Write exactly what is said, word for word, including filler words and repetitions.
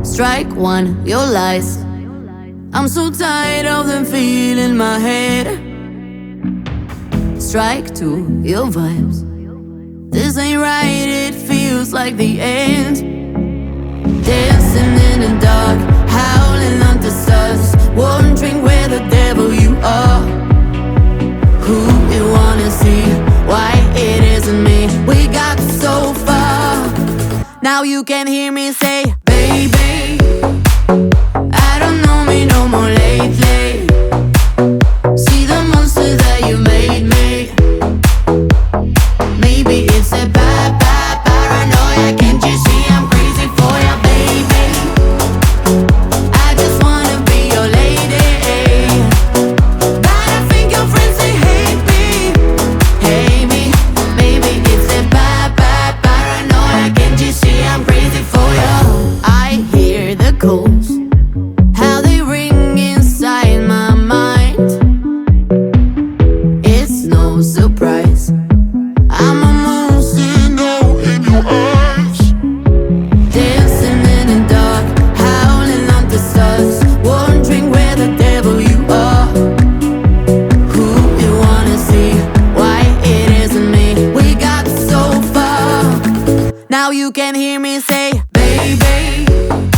Strike one, your lies. I'm so tired of them feeling my head. Strike two, your vibes. This ain't right, it feels like the end. Dancing in the dark, howling under stars, wondering where the devil you are. Who you wanna see, why it isn't me. We got so far, now you can hear me say, baby, I don't know me no more lately. See the monster that you made me. Maybe it's a bad, bad paranoia. Can't you see I'm crazy for you, baby? I just wanna be your lady. But I think your friends, they hate me, hate me. Maybe it's a bad, bad paranoia. Can't you see I'm crazy for you? I hear the calls, how they ring inside my mind. It's no surprise, I'm emotional in your eyes. Dancing in the dark, howling under stars, wondering where the devil you are. Who you wanna see, why it isn't me. We got so far, now you can hear me say, baby,